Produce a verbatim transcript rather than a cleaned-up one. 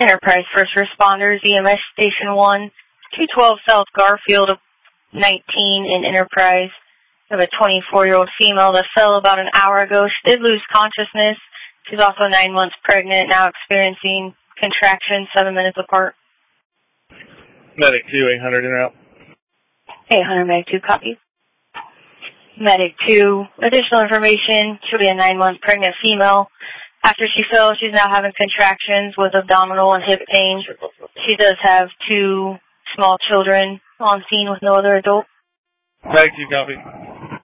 Enterprise First Responders, E M S Station one, two twelve South Garfield, nineteen in Enterprise. We have a twenty-four-year-old female that fell about an hour ago. She did lose consciousness. She's also nine months pregnant, now experiencing contractions seven minutes apart. Medic two, eight hundred in route. eight hundred, Medic two, copy. Medic two, additional information. She'll be a nine-month pregnant female. After she fell, she's now having contractions with abdominal and hip pain. She does have two small children on scene with no other adult. Medic two, copy.